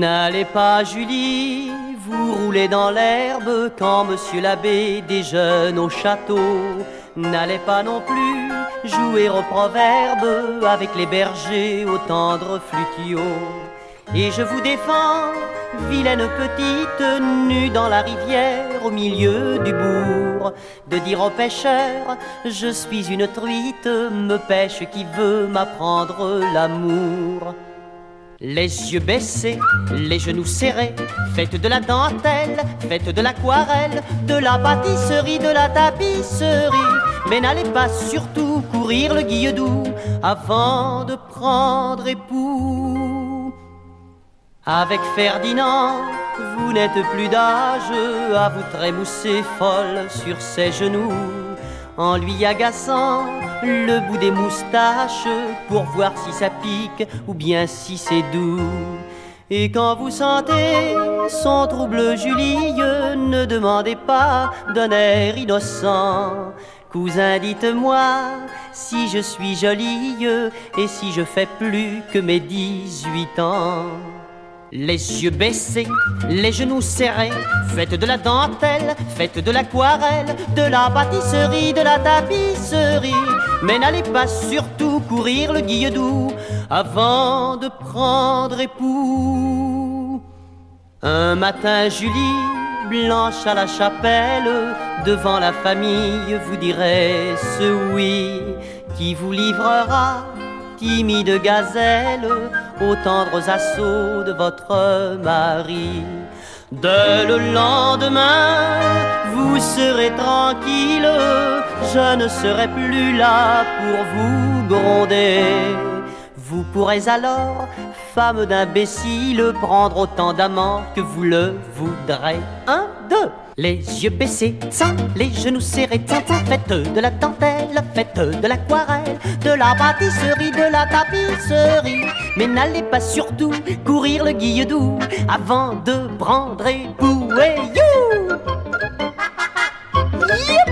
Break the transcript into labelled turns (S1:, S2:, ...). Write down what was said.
S1: N'allez pas, Julie, vous roulez dans l'herbe quand monsieur l'abbé déjeune au château. N'allez pas non plus jouer au proverbe avec les bergers au tendre flutio. Et je vous défends, vilaine petite, nue dans la rivière au milieu du bourg, de dire aux pêcheurs, je suis une truite, me pêche qui veut m'apprendre l'amour. Les yeux baissés, les genoux serrés, faites de la dentelle, faites de l'aquarelle, de la pâtisserie, de la tapisserie. Mais n'allez pas surtout courir le guilledou avant de prendre époux. Avec Ferdinand, vous n'êtes plus d'âge à vous trémousser folle sur ses genoux, en lui agaçant le bout des moustaches pour voir si ça pique ou bien si c'est doux. Et quand vous sentez son trouble Julie, ne demandez pas d'un air innocent, cousin, dites-moi si je suis jolie et si je fais plus que mes 18 ans. Les yeux baissés, les genoux serrés, faites de la dentelle, faites de l'aquarelle, de la pâtisserie, de la tapisserie. Mais n'allez pas surtout courir le guilledou avant de prendre époux. Un matin, Julie, blanche à la chapelle, devant la famille, vous direz ce oui qui vous livrera, timide gazelle, aux tendres assauts de votre mari. Dès le lendemain, vous serez tranquille, je ne serai plus là pour vous gronder. Vous pourrez alors, femme d'imbécile, prendre autant d'amants que vous le voudrez. 1, 2. Les yeux baissés, sans les genoux serrés, faites de la dentelle, faites de l'aquarelle, de la pâtisserie, de la tapisserie. Mais n'allez pas surtout courir le guilledou avant de prendre époux. Et you!